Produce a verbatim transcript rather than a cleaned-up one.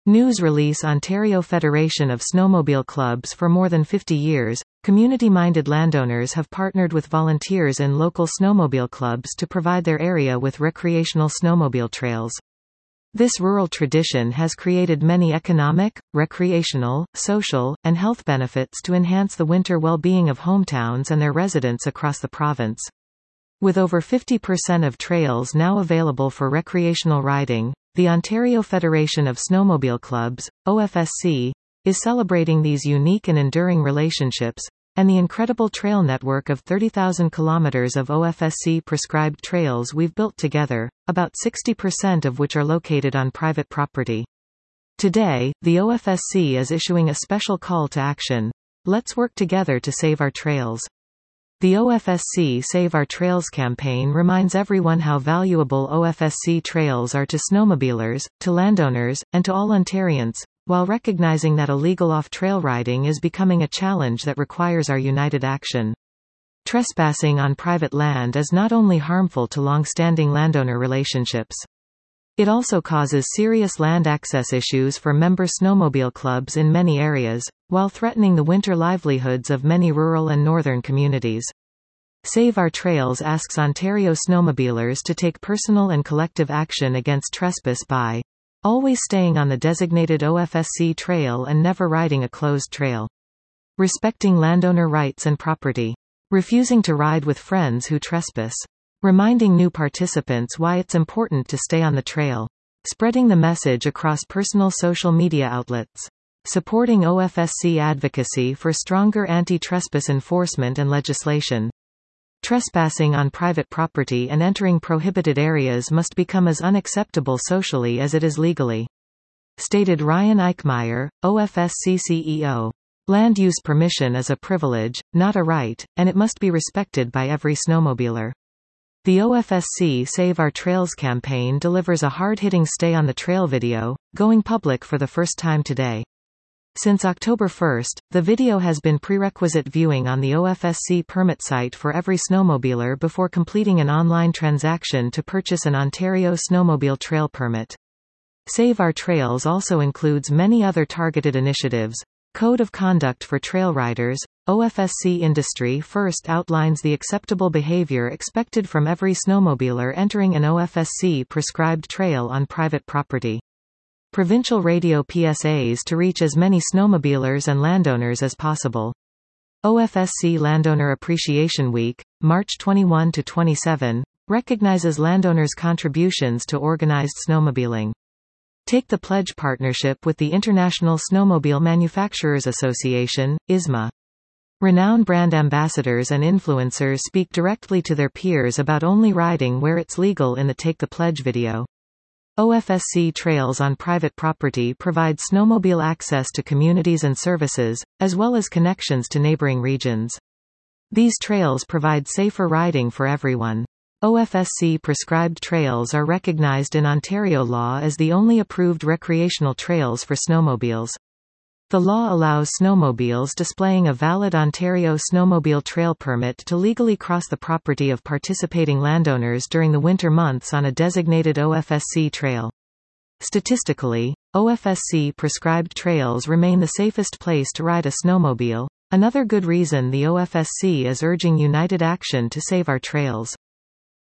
News release Ontario Federation of Snowmobile Clubs. For more than fifty years, community-minded landowners have partnered with volunteers in local snowmobile clubs to provide their area with recreational snowmobile trails. This rural tradition has created many economic, recreational, social, and health benefits to enhance the winter well-being of hometowns and their residents across the province. With over fifty percent of trails now available for recreational riding, the Ontario Federation of Snowmobile Clubs, O F S C, is celebrating these unique and enduring relationships, and the incredible trail network of thirty thousand kilometers of O F S C-prescribed trails we've built together, about sixty percent of which are located on private property. Today, the O F S C is issuing a special call to action. Let's work together to save our trails. The O F S C Save Our Trails campaign reminds everyone how valuable O F S C trails are to snowmobilers, to landowners, and to all Ontarians, while recognizing that illegal off-trail riding is becoming a challenge that requires our united action. Trespassing on private land is not only harmful to long-standing landowner relationships. It also causes serious land access issues for member snowmobile clubs in many areas, while threatening the winter livelihoods of many rural and northern communities. Save Our Trails asks Ontario snowmobilers to take personal and collective action against trespass by always staying on the designated O F S C trail and never riding a closed trail, respecting landowner rights and property, refusing to ride with friends who trespass, reminding new participants why it's important to stay on the trail, spreading the message across personal social media outlets, supporting O F S C advocacy for stronger anti-trespass enforcement and legislation. Trespassing on private property and entering prohibited areas must become as unacceptable socially as it is legally. Stated Ryan Eichmeyer, O F S C C E O. Land use permission is a privilege, not a right, and it must be respected by every snowmobiler. The O F S C Save Our Trails campaign delivers a hard-hitting stay on the trail video, going public for the first time today. Since October first, the video has been prerequisite viewing on the O F S C permit site for every snowmobiler before completing an online transaction to purchase an Ontario snowmobile trail permit. Save Our Trails also includes many other targeted initiatives. Code of Conduct for Trail Riders, O F S C Industry First outlines the acceptable behavior expected from every snowmobiler entering an O F S C-prescribed trail on private property. Provincial radio P S As to reach as many snowmobilers and landowners as possible. O F S C Landowner Appreciation Week, March twenty-first to twenty-seventh, recognizes landowners' contributions to organized snowmobiling. Take the pledge partnership with the International Snowmobile Manufacturers Association, I S M A. Renowned brand ambassadors and influencers speak directly to their peers about only riding where it's legal in the Take the Pledge video. O F S C trails on private property provide snowmobile access to communities and services, as well as connections to neighboring regions. These trails provide safer riding for everyone. O F S C-prescribed trails are recognized in Ontario law as the only approved recreational trails for snowmobiles. The law allows snowmobiles displaying a valid Ontario snowmobile trail permit to legally cross the property of participating landowners during the winter months on a designated O F S C trail. Statistically, O F S C-prescribed trails remain the safest place to ride a snowmobile, another good reason the O F S C is urging united action to save our trails.